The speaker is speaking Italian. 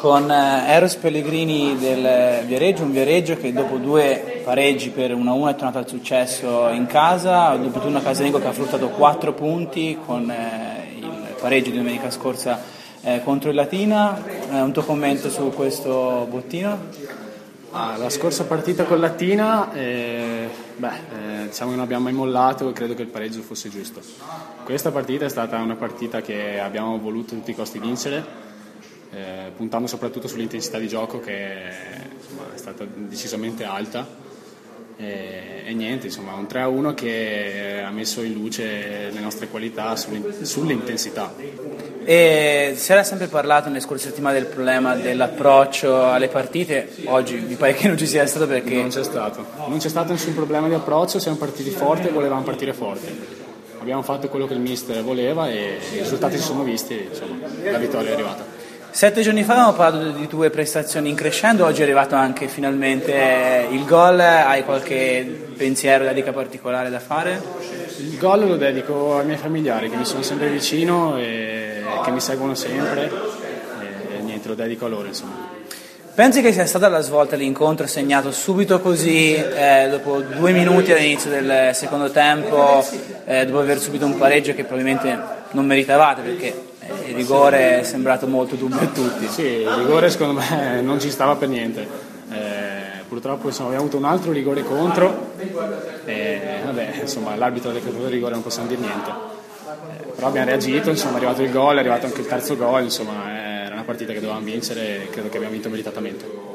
con Eros Pellegrini del Viareggio, un Viareggio che dopo 2 pareggi per 1-1 è tornato al successo in casa, dopo turno casalingo che ha fruttato 4 punti con il pareggio di domenica scorsa contro il Latina. Un tuo commento su questo bottino? La scorsa partita con Latina, diciamo che non abbiamo mai mollato e credo che il pareggio fosse giusto. Questa partita è stata una partita che abbiamo voluto a tutti i costi vincere, puntando soprattutto sull'intensità di gioco che è stata decisamente alta. E niente, insomma, un 3-1 che ha messo in luce le nostre qualità sull'intensità. E si era sempre parlato nelle scorse settimane del problema dell'approccio alle partite, oggi mi pare che non ci sia stato perché... Non c'è stato nessun problema di approccio, siamo partiti forte e volevamo partire forte. Abbiamo fatto quello che il mister voleva e i risultati si sono visti, insomma, la vittoria è arrivata. 7 giorni fa avevamo parlato di tue prestazioni in crescendo, oggi è arrivato anche finalmente il gol, hai qualche pensiero, dedica particolare da fare? Il gol lo dedico ai miei familiari che mi sono sempre vicino e che mi seguono sempre e niente, lo dedico a loro, insomma. Pensi che sia stata la svolta l'incontro segnato subito così, dopo 2 minuti all'inizio del secondo tempo, dopo aver subito un pareggio che probabilmente non meritavate perché il rigore è sembrato molto dubbio a tutti? Sì, il rigore secondo me non ci stava per niente, purtroppo abbiamo avuto un altro rigore contro e insomma l'arbitro ha decretato il rigore, non possiamo dire niente, però abbiamo reagito, insomma è arrivato il gol, è arrivato anche il terzo gol, insomma era una partita che dovevamo vincere e credo che abbiamo vinto meritatamente.